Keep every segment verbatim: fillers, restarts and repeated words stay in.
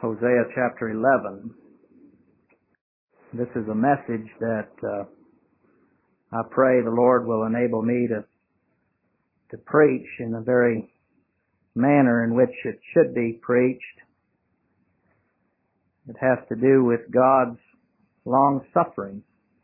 Hosea chapter eleven. This is a message that uh, I pray the Lord will enable me to to preach in the very manner in which it should be preached. It has to do with God's long suffering.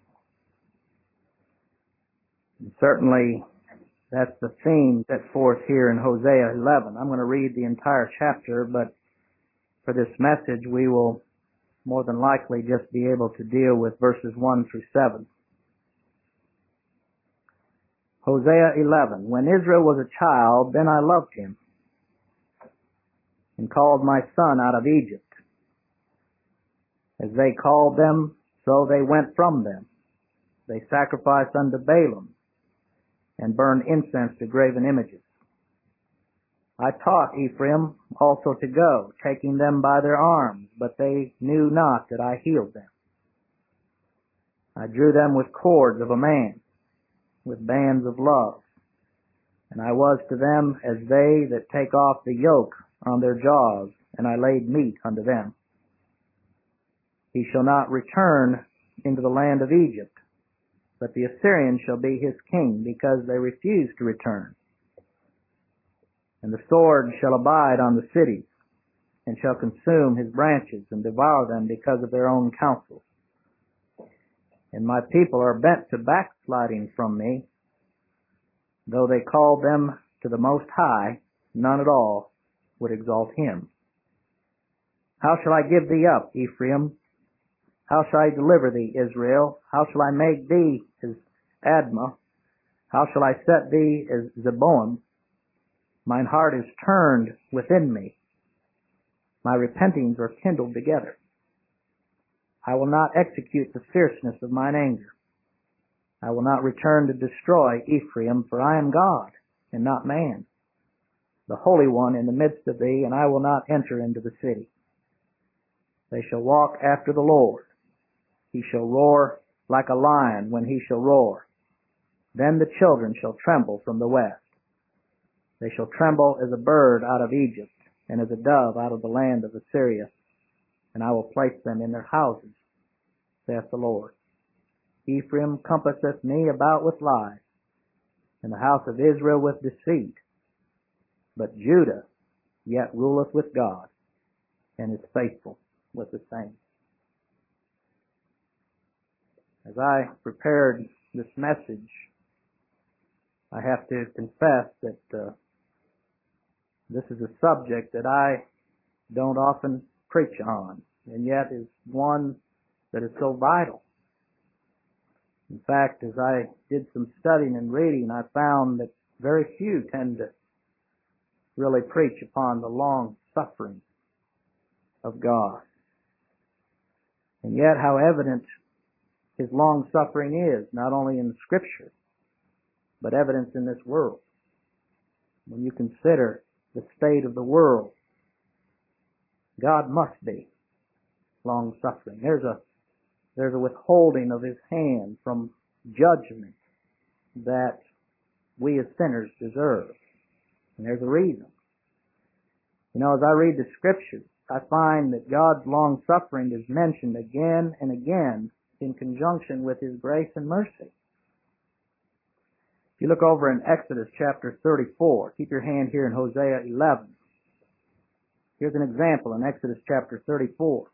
And certainly that's the theme set forth here in Hosea eleven. I'm going to read the entire chapter, but for this message we will more than likely just be able to deal with verses one through seven. Hosea eleven. When Israel was a child, then I loved him, and called my son out of Egypt. As they called them, so they went from them. They sacrificed unto Baalim, and burned incense to graven images. I taught Ephraim also to go, taking them by their arms, but they knew not that I healed them. I drew them with cords of a man, with bands of love, and I was to them as they that take off the yoke on their jaws, and I laid meat unto them. He shall not return into the land of Egypt, but the Assyrian shall be his king, because they refuse to return. And the sword shall abide on the cities, and shall consume his branches, and devour them because of their own counsels. And my people are bent to backsliding from me. Though they call them to the Most High, none at all would exalt him. How shall I give thee up, Ephraim? How shall I deliver thee, Israel? How shall I make thee as Admah? How shall I set thee as Zeboim? Mine heart is turned within me. My repentings are kindled together. I will not execute the fierceness of mine anger. I will not return to destroy Ephraim, for I am God, and not man, the Holy One in the midst of thee, and I will not enter into the city. They shall walk after the Lord. He shall roar like a lion when he shall roar. Then the children shall tremble from the west. They shall tremble as a bird out of Egypt, and as a dove out of the land of Assyria. And I will place them in their houses, saith the Lord. Ephraim compasseth me about with lies, and the house of Israel with deceit. But Judah yet ruleth with God, and is faithful with the saints. As I prepared this message, I have to confess that uh, this is a subject that I don't often preach on, and yet is one that is so vital. In fact, as I did some studying and reading, I found that very few tend to really preach upon the long suffering of God. And yet how evident his long suffering is, not only in the Scripture, but evidence in this world. When you consider the state of the world, God must be long suffering. There's a there's a withholding of his hand from judgment that we as sinners deserve. And there's a reason. You know, as I read the Scriptures, I find that God's long suffering is mentioned again and again in conjunction with his grace and mercy. If you look over in Exodus chapter thirty-four, keep your hand here in Hosea eleven. Here's an example in Exodus chapter thirty-four.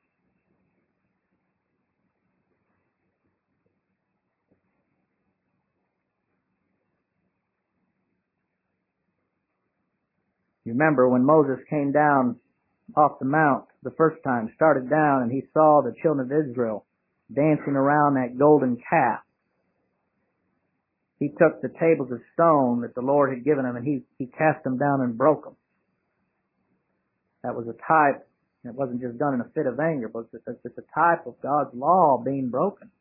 You remember when Moses came down off the mount the first time, started down, and he saw the children of Israel dancing around that golden calf. He took the tables of stone that the Lord had given him, and he, he cast them down and broke them. That was a type, it wasn't just done in a fit of anger, but it's a, it's a type of God's law being broken.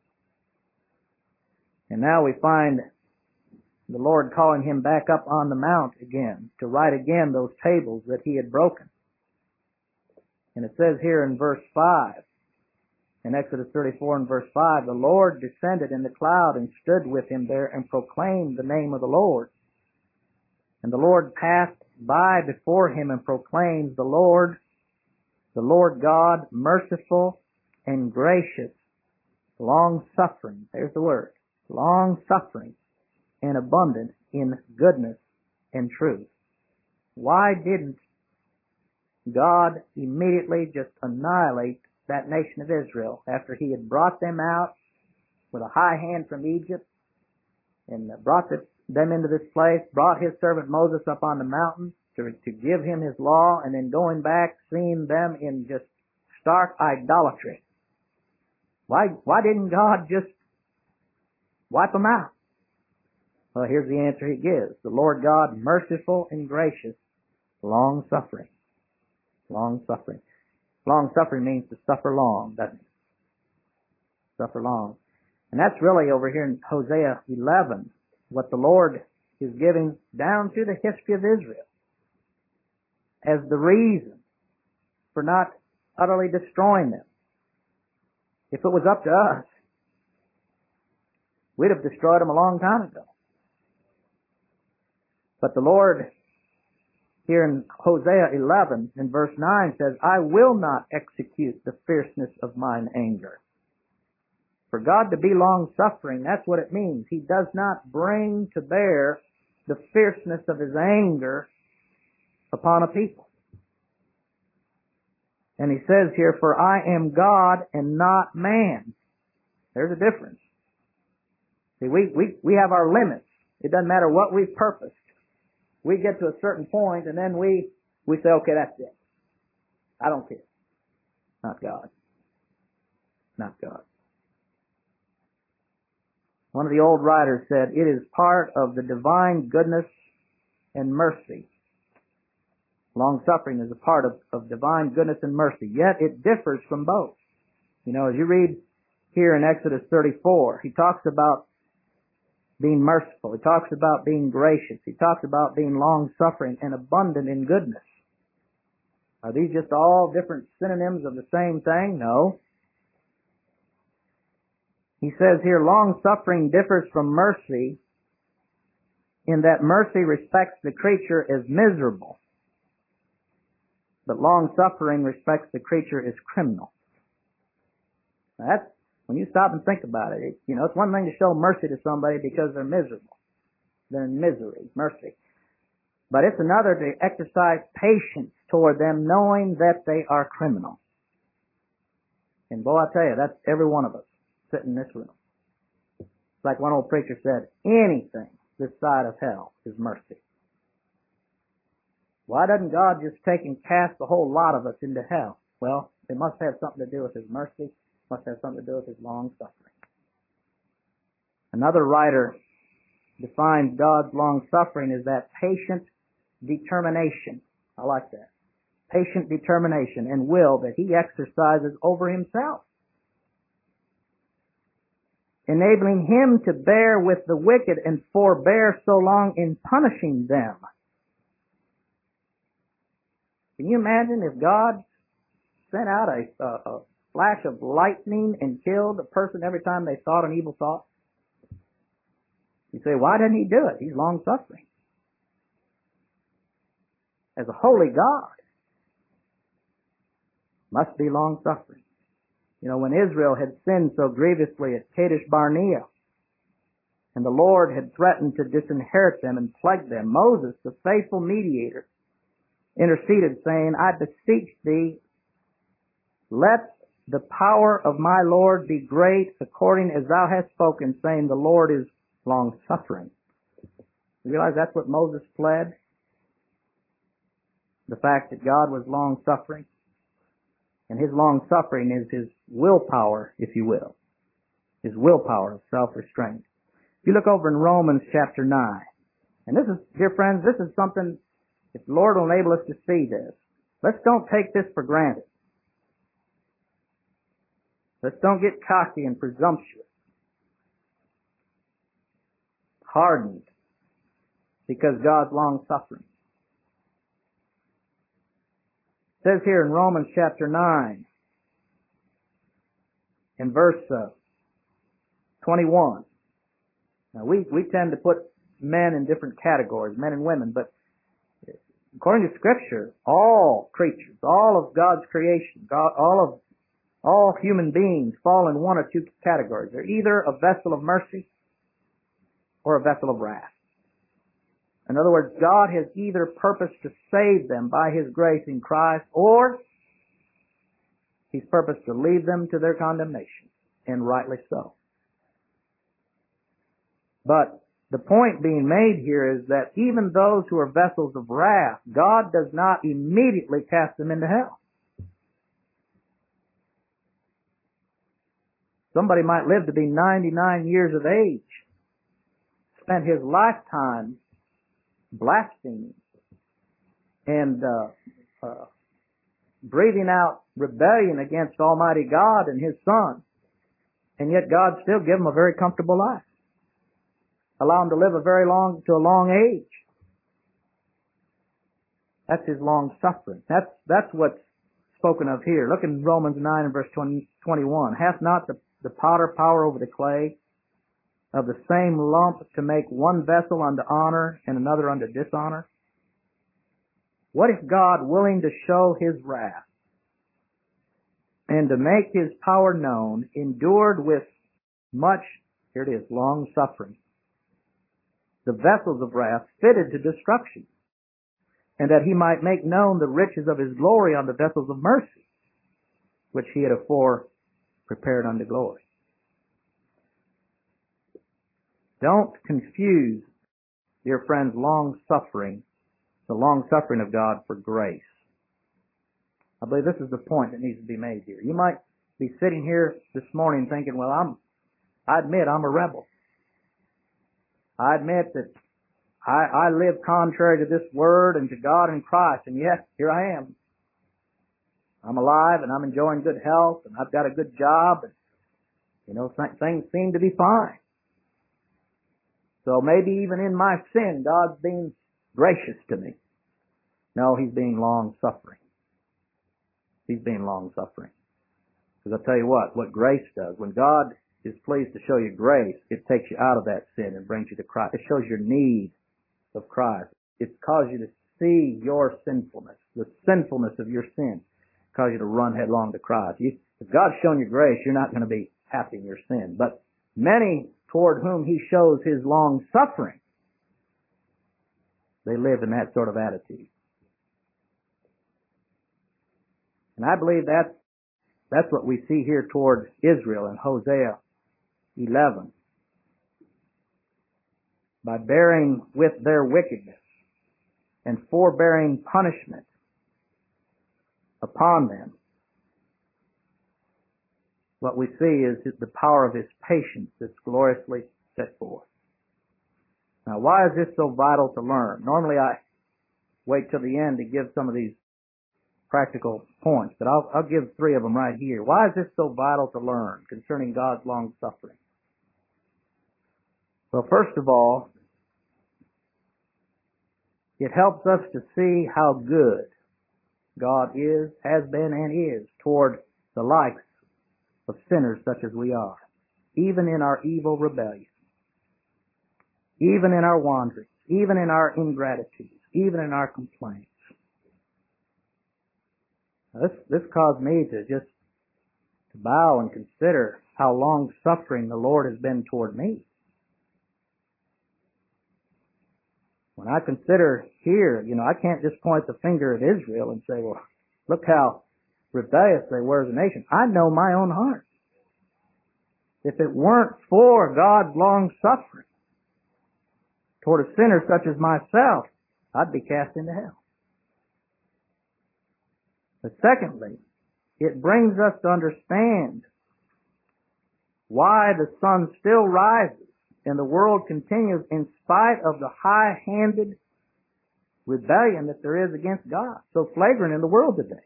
And now we find the Lord calling him back up on the mount again, to write again those tables that he had broken. And it says here in verse five, in Exodus thirty-four and verse five, the Lord descended in the cloud and stood with him there and proclaimed the name of the Lord. And the Lord passed by before him and proclaimed, the Lord, The Lord God, merciful and gracious, long-suffering, there's the word, long-suffering and abundant in goodness and truth. Why didn't God immediately just annihilate that nation of Israel after He had brought them out with a high hand from Egypt and brought them into this place, brought His servant Moses up on the mountain to, to give him His law, and then going back, seeing them in just stark idolatry? Why, why didn't God just wipe them out? Well, here's the answer He gives. The Lord God, merciful and gracious, long-suffering. Long-suffering. Long-suffering means to suffer long, doesn't it? Suffer long. And that's really over here in Hosea eleven, what the Lord is giving down through the history of Israel as the reason for not utterly destroying them. If it was up to us, we'd have destroyed them a long time ago. But the Lord, here in Hosea eleven, in verse nine, says, I will not execute the fierceness of mine anger. For God to be long-suffering, that's what it means. He does not bring to bear the fierceness of His anger upon a people. And He says here, for I am God and not man. There's a difference. See, we, we, we have our limits. It doesn't matter what we've purposed. We get to a certain point and then we, we say, okay, that's it. I don't care. Not God. Not God. One of the old writers said, it is part of the divine goodness and mercy. Long-suffering is a part of, of divine goodness and mercy, yet it differs from both. You know, as you read here in Exodus thirty-four, He talks about being merciful. He talks about being gracious. He talks about being long-suffering and abundant in goodness. Are these just all different synonyms of the same thing? No. He says here, long-suffering differs from mercy in that mercy respects the creature as miserable, but long-suffering respects the creature as criminal. Now that's, when you stop and think about it, it, you know, it's one thing to show mercy to somebody because they're miserable. They're in misery, mercy. But it's another to exercise patience toward them knowing that they are criminal. And boy, I tell you, that's every one of us sitting in this room. It's like one old preacher said, anything this side of hell is mercy. Why doesn't God just take and cast the whole lot of us into hell? Well, it must have something to do with His mercy. Must have something to do with His long suffering. Another writer defines God's long suffering as that patient determination. I like that. Patient determination and will that He exercises over Himself, enabling Him to bear with the wicked and forbear so long in punishing them. Can you imagine if God sent out a, a, a flash of lightning and killed a person every time they thought an evil thought? You say, why didn't He do it? He's long-suffering. As a holy God, must be long-suffering. You know, when Israel had sinned so grievously at Kadesh Barnea, and the Lord had threatened to disinherit them and plague them, Moses, the faithful mediator, interceded, saying, I beseech thee, let the power of my Lord be great, according as thou hast spoken, saying, the Lord is long-suffering. You realize that's what Moses pled? The fact that God was long-suffering. And His long-suffering is His willpower, if you will. His willpower of self-restraint. If you look over in Romans chapter nine, and this is, dear friends, this is something, if the Lord will enable us to see this, let's don't take this for granted. Let's don't get cocky and presumptuous, hardened, because God's long-suffering. It says here in Romans chapter nine, in verse uh, twenty-one. Now we, we tend to put men in different categories, men and women, but According to Scripture, all creatures, all of God's creation, God, all of all human beings fall in one or two categories. They're either a vessel of mercy or a vessel of wrath. In other words, God has either purposed to save them by His grace in Christ, or He's purposed to leave them to their condemnation, and rightly so. But the point being made here is that even those who are vessels of wrath, God does not immediately cast them into hell. Somebody might live to be ninety-nine years of age, spent his lifetime blaspheming and uh, uh, breathing out rebellion against Almighty God and His Son, and yet God still give him a very comfortable life, allow him to live a very long to a long age. That's His long suffering. That's that's what's spoken of here. Look in Romans nine and verse twenty, twenty-one. Hath not the the potter power over the clay, of the same lump to make one vessel unto honor and another unto dishonor? What if God, willing to show His wrath and to make His power known, endured with much, here it is, long suffering, the vessels of wrath fitted to destruction, and that He might make known the riches of His glory on the vessels of mercy, which He had afore prepared unto glory? Don't confuse, dear friends, long suffering, the long suffering of God, for grace. I believe this is the point that needs to be made here. You might be sitting here this morning thinking, well, I'm, I admit I'm a rebel. I admit that I, I live contrary to this Word and to God and Christ, and yet here I am. I'm alive and I'm enjoying good health and I've got a good job, and you know, th- things seem to be fine. So maybe even in my sin, God's being gracious to me. No, He's being long-suffering. He's being long-suffering. Because I'll tell you what, what grace does, when God is pleased to show you grace, it takes you out of that sin and brings you to Christ. It shows your need of Christ. It causes you to see your sinfulness, the sinfulness of your sin. It causes you to run headlong to Christ. You, if God's shown you grace, you're not going to be happy in your sin. But many toward whom He shows His long suffering, they live in that sort of attitude. And I believe that's, that's what we see here toward Israel in Hosea eleven. By bearing with their wickedness and forbearing punishment upon them, what we see is the power of His patience that's gloriously set forth. Now, why is this so vital to learn? Normally I wait till the end to give some of these practical points, but I'll, I'll give three of them right here. Why is this so vital to learn concerning God's long suffering? Well, first of all, it helps us to see how good God is, has been, and is toward the likes of sinners such as we are, even in our evil rebellion, even in our wanderings, even in our ingratitude, even in our complaints. Now, this, this caused me to just to bow and consider how long-suffering the Lord has been toward me. When I consider here, you know, I can't just point the finger at Israel and say, well, look how rebellious they were as a nation. I know my own heart. If it weren't for God's long suffering toward a sinner such as myself, I'd be cast into hell. But secondly, it brings us to understand why the sun still rises and the world continues in spite of the high-handed rebellion that there is against God, so flagrant in the world today.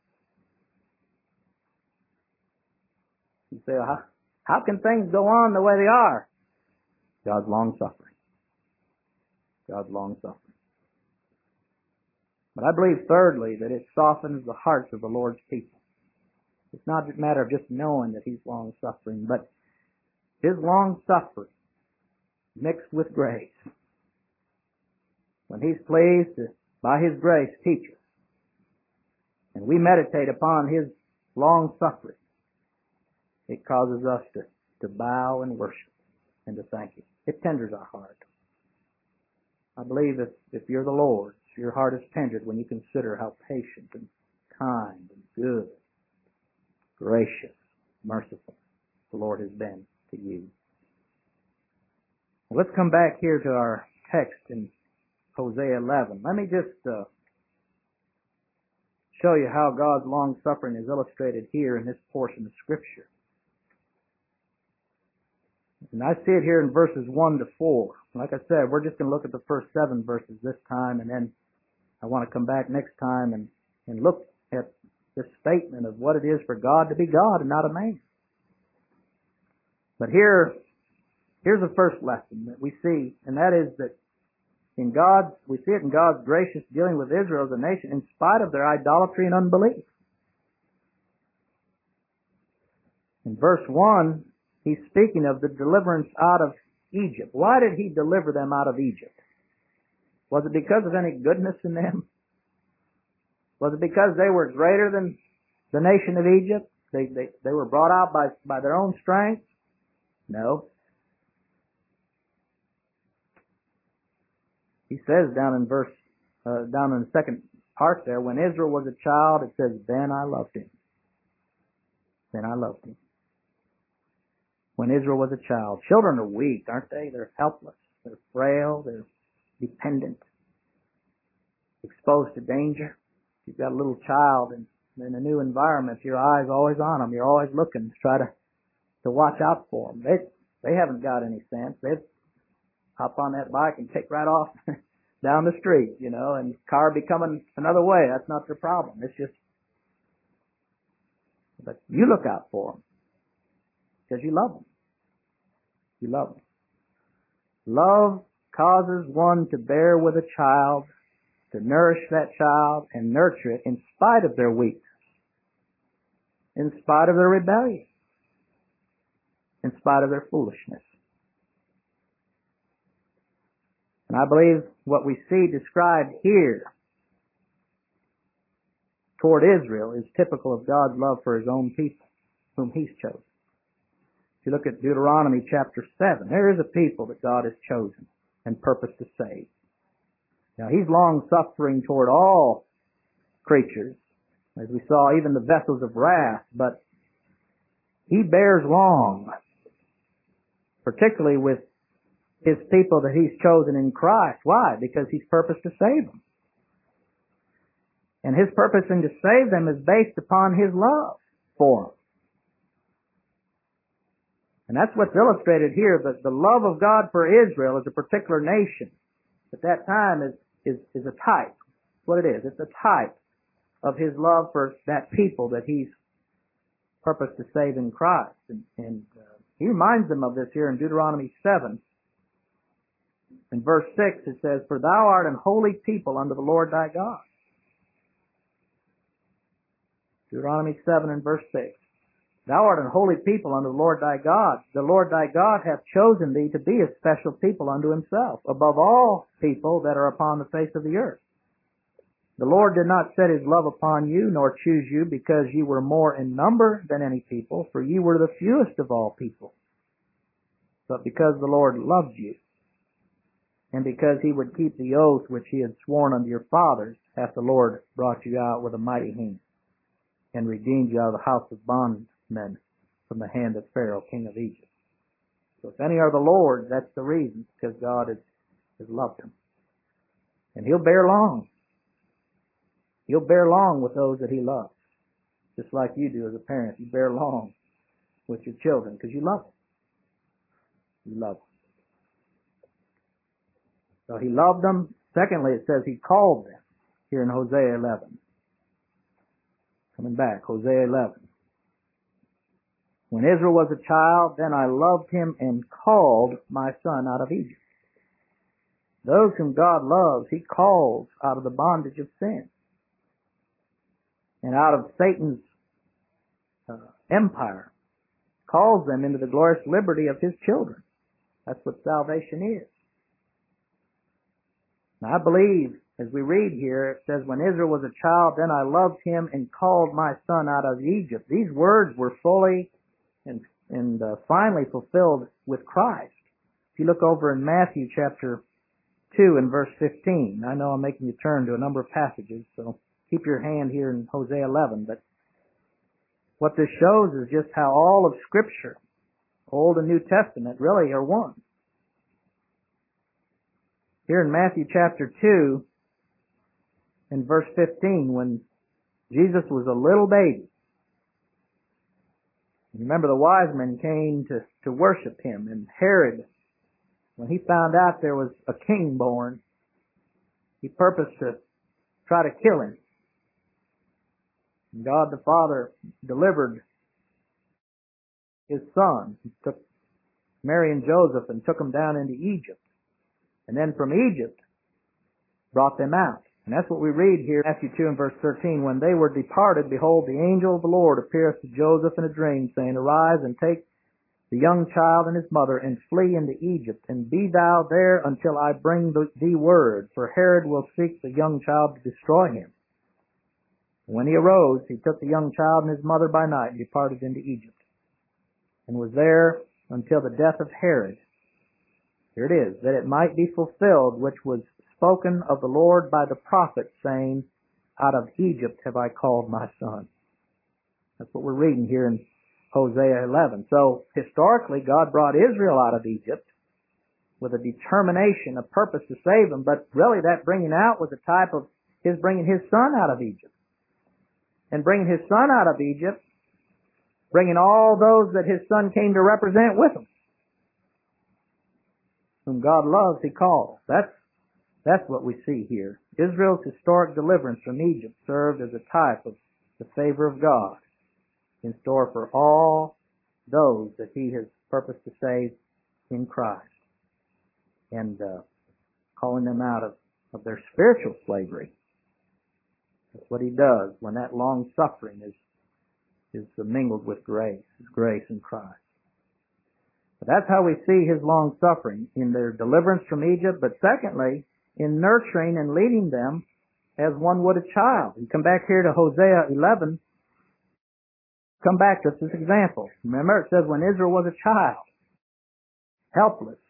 You say, well, how, how can things go on the way they are? God's long-suffering. God's long-suffering. But I believe, thirdly, that it softens the hearts of the Lord's people. It's not a matter of just knowing that He's long-suffering, but His long-suffering mixed with grace. When He's pleased to by His grace, teach us, and we meditate upon His long suffering, it causes us to, to bow and worship and to thank Him. It tenders our heart. I believe if, if you're the Lord's, your heart is tendered when you consider how patient and kind and good, gracious, merciful the Lord has been to you. Well, let's come back here to our text in Hosea eleven. Let me just uh, show you how God's long-suffering is illustrated here in this portion of Scripture. And I see it here in verses one to four. Like I said, we're just going to look at the first seven verses this time, and then I want to come back next time and, and look at this statement of what it is for God to be God and not a man. But here, here's the first lesson that we see, and that is that in God, we see it in God's gracious dealing with Israel as a nation in spite of their idolatry and unbelief. In verse one, he's speaking of the deliverance out of Egypt. Why did He deliver them out of Egypt? Was it because of any goodness in them? Was it because they were greater than the nation of Egypt? They, they, they were brought out by, by their own strength? No. He says down in verse, uh, down in the second part there, when Israel was a child, it says, then I loved him. Then I loved him. When Israel was a child. Children are weak, aren't they? They're helpless. They're frail. They're dependent. Exposed to danger. You've got a little child in, in a new environment. Your eye's always on them. You're always looking to try to, to watch out for them. They, they haven't got any sense. They'd hop on that bike and take right off down the street, you know, and the car be coming another way. That's not their problem. It's just, but you look out for them because you love them. You love them. Love causes one to bear with a child, to nourish that child and nurture it in spite of their weakness, in spite of their rebellion, in spite of their foolishness. And I believe what we see described here toward Israel is typical of God's love for His own people, whom He's chosen. If you look at Deuteronomy chapter seven, there is a people that God has chosen and purposed to save. Now, He's long-suffering toward all creatures, as we saw, even the vessels of wrath, but He bears long, particularly with His people that He's chosen in Christ. Why? Because He's purposed to save them. And His purpose in to save them is based upon His love for them. And that's what's illustrated here, that the love of God for Israel as a particular nation at that time is, is, is a type. That's what it is. It's a type of His love for that people that He's purposed to save in Christ. And, and uh, He reminds them of this here in Deuteronomy seven. In verse six it says, for thou art an holy people unto the Lord thy God. Deuteronomy seven and verse six. Thou art an holy people unto the Lord thy God. The Lord thy God hath chosen thee to be a special people unto Himself, above all people that are upon the face of the earth. The Lord did not set His love upon you, nor choose you, because ye were more in number than any people, for ye were the fewest of all people. But because the Lord loved you, and because He would keep the oath which He had sworn unto your fathers, hath the Lord brought you out with a mighty hand, and redeemed you out of the house of bondmen from the hand of Pharaoh, king of Egypt. So if any are the Lord's, that's the reason, because God has, has loved them. And He'll bear long. He'll bear long with those that He loves. Just like you do as a parent. You bear long with your children because you love them. You love them. So He loved them. Secondly, it says He called them here in Hosea eleven. Coming back, Hosea eleven. When Israel was a child, then I loved him and called my son out of Egypt. Those whom God loves, He calls out of the bondage of sin and out of Satan's uh, empire, calls them into the glorious liberty of His children. That's what salvation is. Now, I believe As we read here, it says, when Israel was a child, then I loved him and called my son out of Egypt. These words were fully and, and uh, finally fulfilled with Christ. If you look over in Matthew chapter two and verse fifteen, I know I'm making you turn to a number of passages, so keep your hand here in Hosea eleven, but what this shows is just how all of Scripture, Old and New Testament, really are one. Here in Matthew chapter two, in verse fifteen, when Jesus was a little baby, remember the wise men came to, to worship him, and Herod, when he found out there was a king born, he purposed to try to kill him. And God the Father delivered his son. He took Mary and Joseph and took them down into Egypt. And then from Egypt brought them out. And that's what we read here in Matthew two and verse thirteen. When they were departed, behold, the angel of the Lord appeareth to Joseph in a dream, saying, Arise and take the young child and his mother, and flee into Egypt, and be thou there until I bring thee word, for Herod will seek the young child to destroy him. When he arose, he took the young child and his mother by night and departed into Egypt, and was there until the death of Herod. Here it is, that it might be fulfilled which was spoken of the Lord by the prophet, saying, Out of Egypt have I called my son. That's what we're reading here in Hosea eleven. So, historically, God brought Israel out of Egypt with a determination, a purpose to save them, but really that bringing out was a type of his bringing his son out of Egypt. And bringing his son out of Egypt, bringing all those that his son came to represent with him. Whom God loves, he calls. That's That's what we see here. Israel's historic deliverance from Egypt served as a type of the favor of God in store for all those that he has purposed to save in Christ, and uh, calling them out of, of their spiritual slavery. That's what he does when that long suffering is is mingled with grace, his grace in Christ. But that's how we see his long suffering, in their deliverance from Egypt, but secondly, in nurturing and leading them as one would a child. You come back here to Hosea eleven, come back to this example. Remember, it says when Israel was a child, helpless,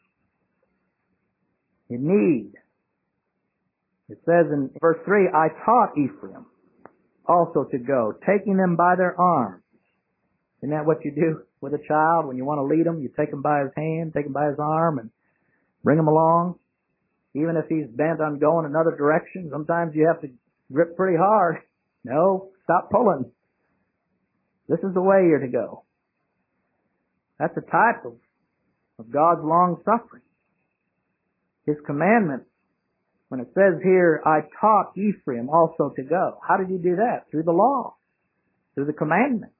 in need. It says in verse three, I taught Ephraim also to go, taking them by their arms. Isn't that what you do with a child when you want to lead him? You take him by his hand, take him by his arm, and bring him along. Even if he's bent on going another direction, sometimes you have to grip pretty hard. No, stop pulling. This is the way you're to go. That's a type of, of God's long suffering. His commandments, when it says here, I taught Ephraim also to go. How did he do that? Through the law, through the commandments.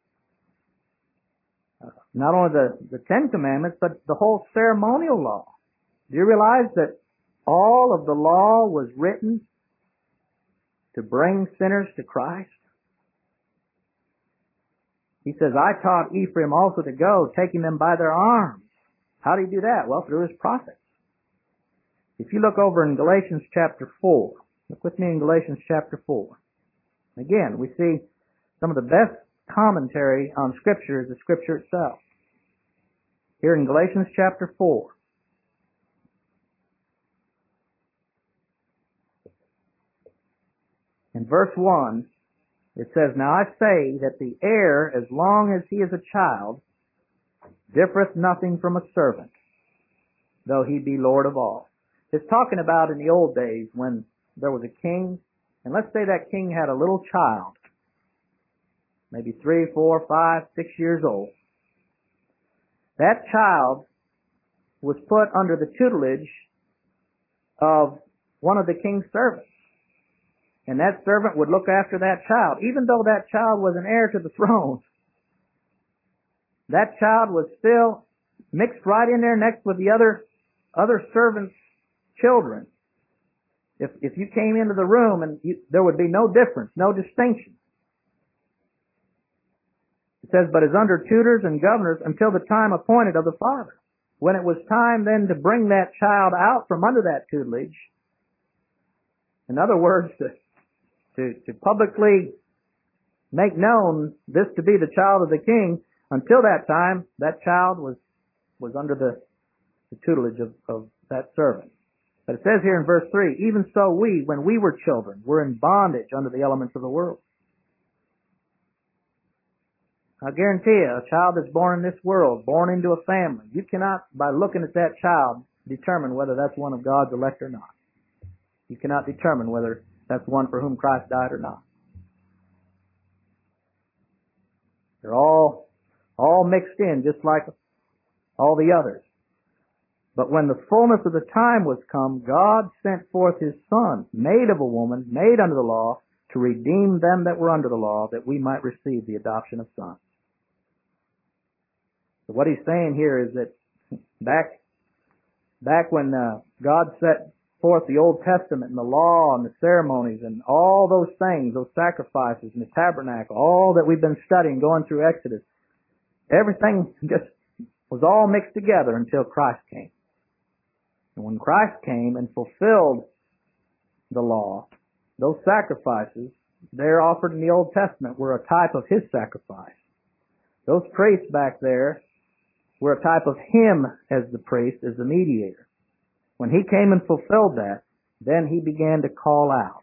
Uh, not only the, the Ten Commandments, but the whole ceremonial law. Do you realize that all of the law was written to bring sinners to Christ? He says, I taught Ephraim also to go, taking them by their arms. How did he do that? Well, through his prophets. If you look over in Galatians chapter four, look with me in Galatians chapter four. Again, we see some of the best commentary on Scripture is the Scripture itself. Here in Galatians chapter four, in verse one, it says, Now I say that the heir, as long as he is a child, differeth nothing from a servant, though he be Lord of all. It's talking about in the old days when there was a king, and let's say that king had a little child, maybe three, four, five, six years old. That child was put under the tutelage of one of the king's servants. And that servant would look after that child, even though that child was an heir to the throne. That child was still mixed right in there next with the other other servants' children. If if you came into the room, and you, there would be no difference, no distinction. It says, but as under tutors and governors until the time appointed of the father. When it was time then to bring that child out from under that tutelage, In other words, to, to, to publicly make known this to be the child of the king. Until that time, that child was, was under the, the tutelage of, of that servant. But it says here in verse three, even so we, when we were children, were in bondage under the elements of the world. I guarantee you, a child that's born in this world, born into a family, you cannot, by looking at that child, determine whether that's one of God's elect or not. You cannot determine whether that's one for whom Christ died or not. They're all, all mixed in, just like all the others. But when the fullness of the time was come, God sent forth His Son, made of a woman, made under the law, to redeem them that were under the law, that we might receive the adoption of sons. So what He's saying here is that back, back when uh, God set forth the Old Testament and the law and the ceremonies and all those things, those sacrifices and the tabernacle, all that we've been studying going through Exodus, everything just was all mixed together until Christ came. And when Christ came and fulfilled the law, those sacrifices they're offered in the Old Testament were a type of His sacrifice. Those priests back there were a type of Him as the priest, as the mediator. When He came and fulfilled that, then He began to call out.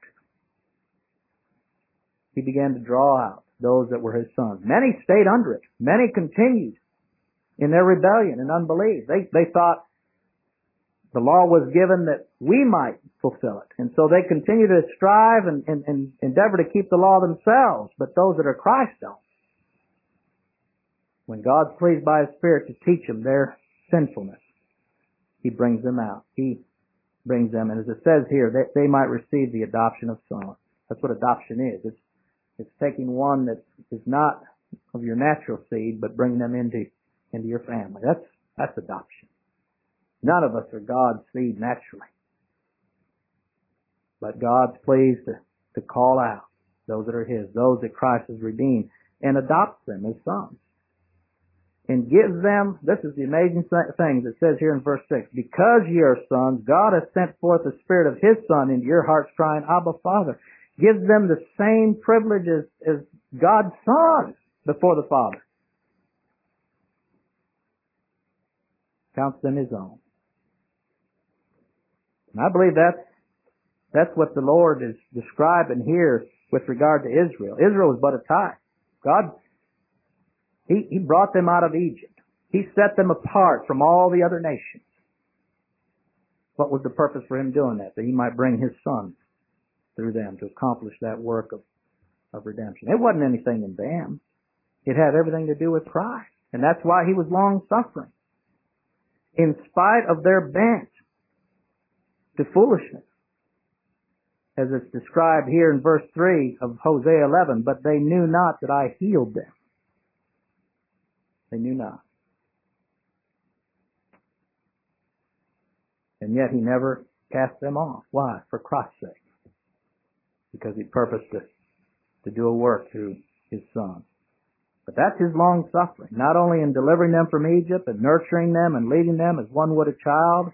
He began to draw out those that were His sons. Many stayed under it. Many continued in their rebellion and unbelief. They, they thought the law was given that we might fulfill it. And so they continue to strive and, and, and endeavor to keep the law themselves. But those that are Christ don't. When God's pleased by His Spirit to teach them their sinfulness, He brings them out. He brings them, and as it says here, they, they might receive the adoption of sons. That's what adoption is. It's, it's taking one that is not of your natural seed, but bringing them into, into your family. That's, that's adoption. None of us are God's seed naturally. But God's pleased to, to call out those that are His, those that Christ has redeemed, and adopts them as sons. And gives them, this is the amazing thing that says here in verse six, because ye are sons, God has sent forth the Spirit of His Son into your hearts, crying, Abba, Father. Gives them the same privilege as, as God's Son before the Father. Counts them His own. And I believe that's, that's what the Lord is describing here with regard to Israel. Israel was but a type. God, he, he brought them out of Egypt. He set them apart from all the other nations. What was the purpose for Him doing that? That He might bring His sons through them to accomplish that work of, of redemption. It wasn't anything in them. It had everything to do with Christ. And that's why He was long-suffering. In spite of their bent to foolishness, as it's described here in verse three of Hosea eleven, but they knew not that I healed them. They knew not. And yet He never cast them off. Why? For Christ's sake. Because He purposed to, to do a work through His Son. But that's His long suffering, not only in delivering them from Egypt and nurturing them and leading them as one would a child,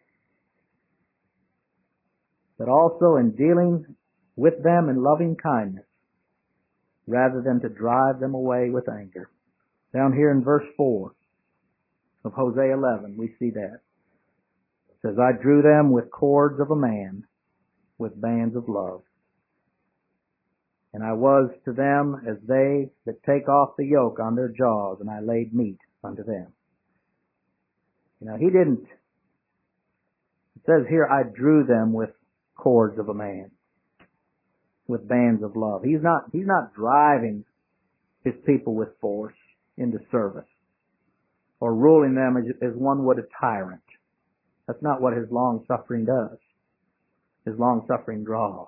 but also in dealing with them in loving kindness, rather than to drive them away with anger. Down here in verse four of Hosea eleven, we see that. It says, I drew them with cords of a man, with bands of love. And I was to them as they that take off the yoke on their jaws, and I laid meat unto them. You know, He didn't, it says here, I drew them with cords of a man, with bands of love. He's not, He's not driving His people with force into service, or ruling them as, as one would a tyrant. That's not what His long-suffering does. His long-suffering draws.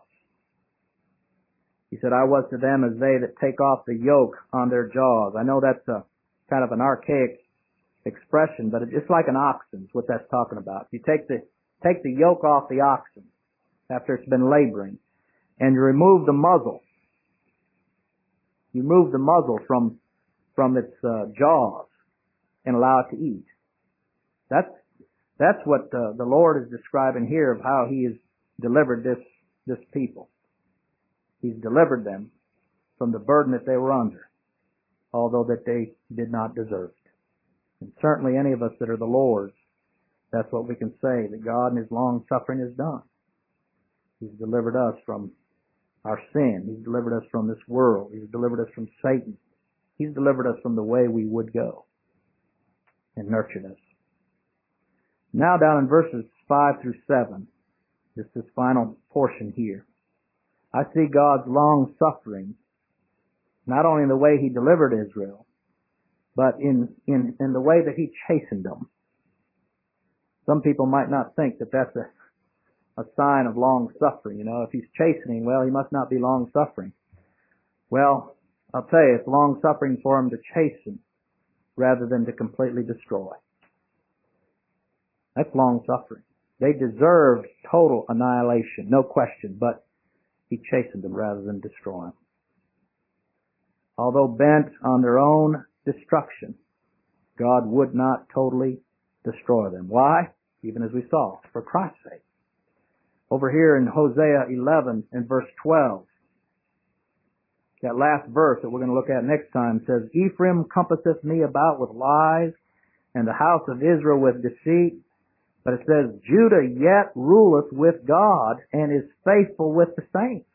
He said, I was to them as they that take off the yoke on their jaws. I know that's a kind of an archaic expression, but it's like an oxen is what that's talking about. You take the, take the yoke off the oxen after it's been laboring, and you remove the muzzle. You remove the muzzle from, from its uh, jaws and allow it to eat. That's, that's what uh, the Lord is describing here of how He has delivered this this people. He's delivered them from the burden that they were under, although that they did not deserve it. And certainly any of us that are the Lord's, that's what we can say, that God in His long suffering has done. He's delivered us from our sin. He's delivered us from this world. He's delivered us from Satan. He's delivered us from the way we would go and nurtured us. Now down in verses five through seven, just this final portion here, I see God's long suffering, not only in the way He delivered Israel, but in, in, in the way that He chastened them. Some people might not think that that's a, a sign of long suffering. You know, if He's chastening, well, He must not be long suffering. Well, I'll tell you, it's long suffering for Him to chasten rather than to completely destroy. That's long suffering. They deserved total annihilation, no question, but He chastened them rather than destroy them. Although bent on their own destruction, God would not totally destroy them. Why? Even as we saw, for Christ's sake. Over here in Hosea eleven and verse twelve, that last verse that we're going to look at next time says, Ephraim compasseth me about with lies, and the house of Israel with deceit. But it says, Judah yet ruleth with God, and is faithful with the saints.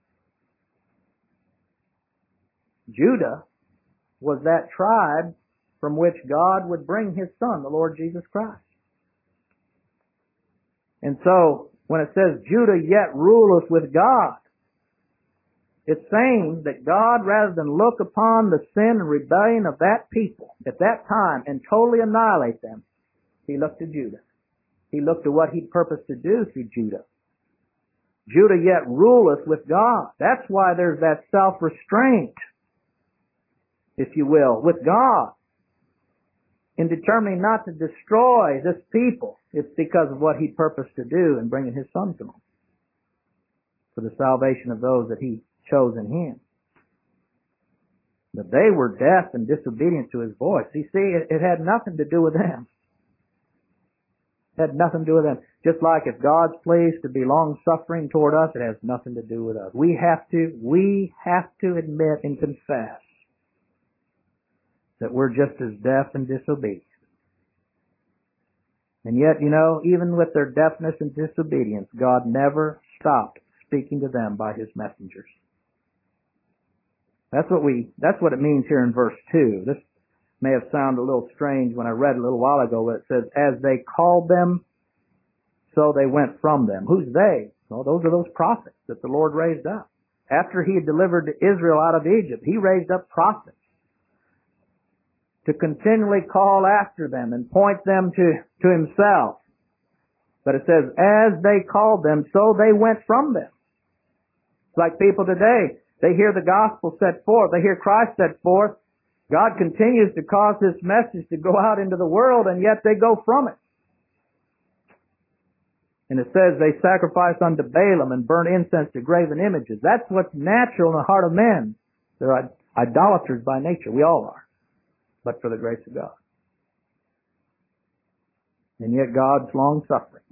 Judah was that tribe from which God would bring His Son, the Lord Jesus Christ. And so, when it says, Judah yet ruleth with God, it's saying that God, rather than look upon the sin and rebellion of that people at that time and totally annihilate them, He looked to Judah. He looked at what He'd purposed to do through Judah. Judah yet ruleth with God. That's why there's that self-restraint, if you will, with God. In determining not to destroy this people, it's because of what He purposed to do in bringing His Son to them, for the salvation of those that He chose in Him. But they were deaf and disobedient to His voice. You see, it, it had nothing to do with them. It had nothing to do with them. Just like if God's pleased to be long-suffering toward us, it has nothing to do with us. We have to, we have to admit and confess that we're just as deaf and disobedient. And yet, you know, even with their deafness and disobedience, God never stopped speaking to them by His messengers. That's what we, that's what it means here in verse two. This may have sounded a little strange when I read it a little while ago, but it says, as they called them, so they went from them. Who's they? Well, those are those prophets that the Lord raised up. After He had delivered Israel out of Egypt, He raised up prophets to continually call after them and point them to, to Himself. But it says, as they called them, so they went from them. It's like people today, they hear the gospel set forth, they hear Christ set forth, God continues to cause His message to go out into the world, and yet they go from it. And it says they sacrifice unto Balaam and burn incense to graven images. That's what's natural in the heart of men. They're idolaters by nature. We all are. But for the grace of God. And yet God's long-suffering.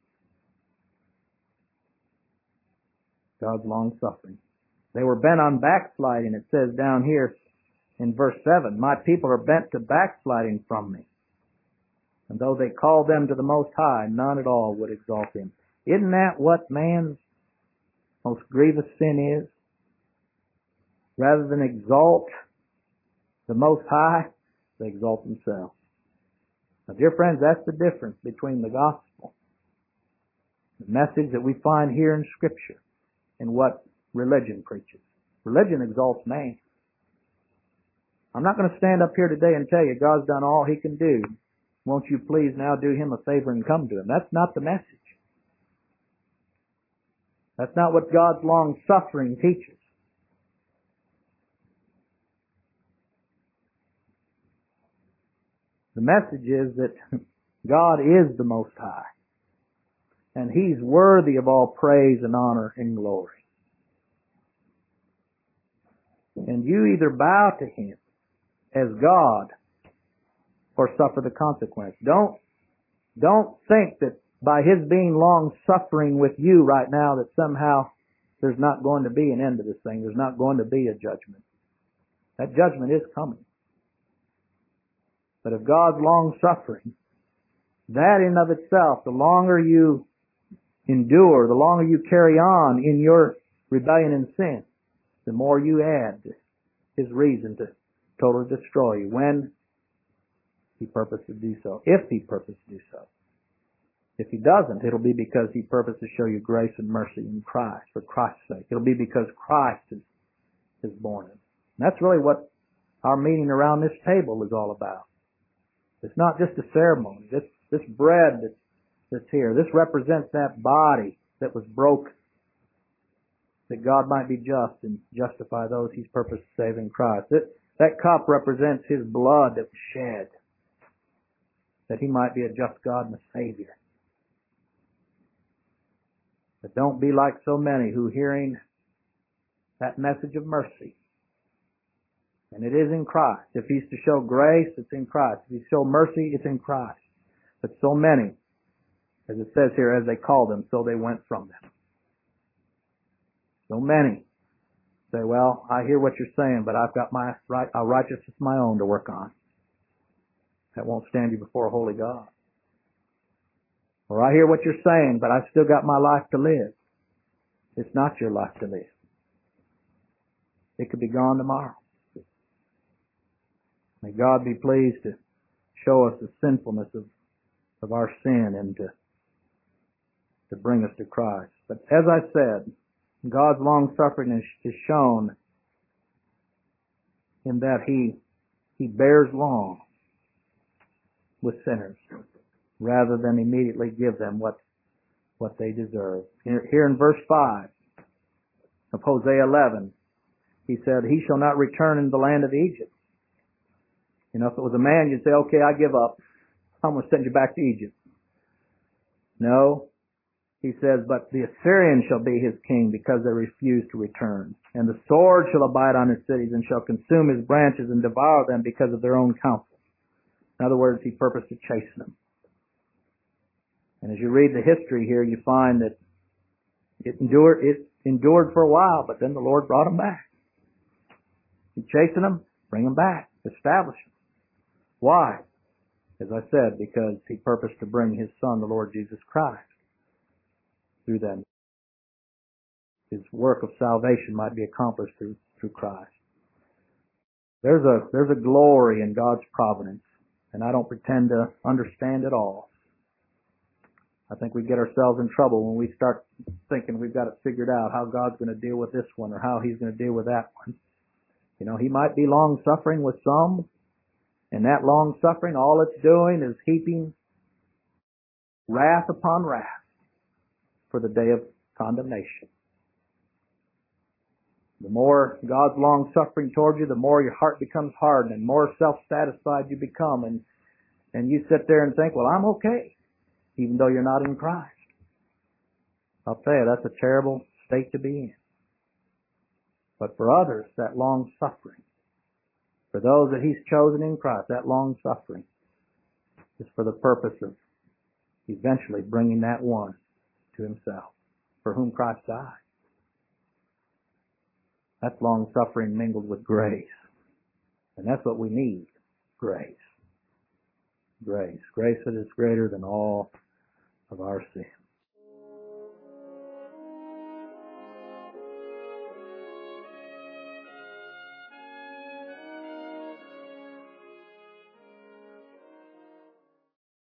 God's long-suffering. They were bent on backsliding. It says down here in verse seven, my people are bent to backsliding from me. And though they called them to the Most High, none at all would exalt Him. Isn't that what man's most grievous sin is? Rather than exalt the Most High, they exalt themselves. Now, dear friends, that's the difference between the gospel, the message that we find here in Scripture, and what religion preaches. Religion exalts man. I'm not going to stand up here today and tell you God's done all He can do. Won't you please now do Him a favor and come to Him? That's not the message. That's not what God's long-suffering teaches. The message is that God is the Most High, and He's worthy of all praise and honor and glory. And you either bow to Him as God or suffer the consequence. Don't, don't think that by His being long-suffering with you right now that somehow there's not going to be an end to this thing. There's not going to be a judgment. That judgment is coming. But if God's long-suffering, that in of itself, the longer you endure, the longer you carry on in your rebellion and sin, the more you add to His reason to totally destroy you when He purposed to do so. If He purposed to do so. If He doesn't, it'll be because He purposed to show you grace and mercy in Christ, for Christ's sake. It'll be because Christ is, is born in. And that's really what our meeting around this table is all about. It's not just a ceremony. This, this bread that's, that's here, this represents that body that was broken, that God might be just and justify those He's purposed to save in Christ. That, that cup represents His blood that was shed, that He might be a just God and a Savior. But don't be like so many who, hearing that message of mercy, and it is in Christ. If He's to show grace, it's in Christ. If He's to show mercy, it's in Christ. But so many, as it says here, as they called them, so they went from them. So many say, well, I hear what you're saying, but I've got my right, a righteousness of my own to work on. That won't stand you before a holy God. Or I hear what you're saying, but I've still got my life to live. It's not your life to live. It could be gone tomorrow. May God be pleased to show us the sinfulness of, of our sin and to, to bring us to Christ. But as I said, God's long-suffering is, is shown in that He, He bears long with sinners rather than immediately give them what, what they deserve. Here, here in verse five of Hosea eleven, He said, He shall not return in the land of Egypt. You know, if it was a man, you'd say, okay, I give up. I'm going to send you back to Egypt. No. He says, but the Assyrian shall be his king because they refuse to return. And the sword shall abide on his cities and shall consume his branches and devour them because of their own counsel. In other words, He purposed to chasten them. And as you read the history here, you find that it endured, it endured for a while, but then the Lord brought them back. He chastened them, bring them back, establish them. Why? As I said, because He purposed to bring His Son, the Lord Jesus Christ, through them. His work of salvation might be accomplished through, through Christ. There's a, there's a glory in God's providence, and I don't pretend to understand it all. I think we get ourselves in trouble when we start thinking we've got it figured out how God's going to deal with this one or how He's going to deal with that one. You know, He might be long-suffering with some, and that long-suffering, all it's doing is heaping wrath upon wrath for the day of condemnation. The more God's long-suffering toward you, the more your heart becomes hardened and more self-satisfied you become. And, and you sit there and think, well, I'm okay, even though you're not in Christ. I'll tell you, that's a terrible state to be in. But for others, that long-suffering, for those that He's chosen in Christ, that long-suffering is for the purpose of eventually bringing that one to Himself, for whom Christ died. That's long-suffering mingled with grace. And that's what we need, grace. Grace. Grace that is greater than all of our sin.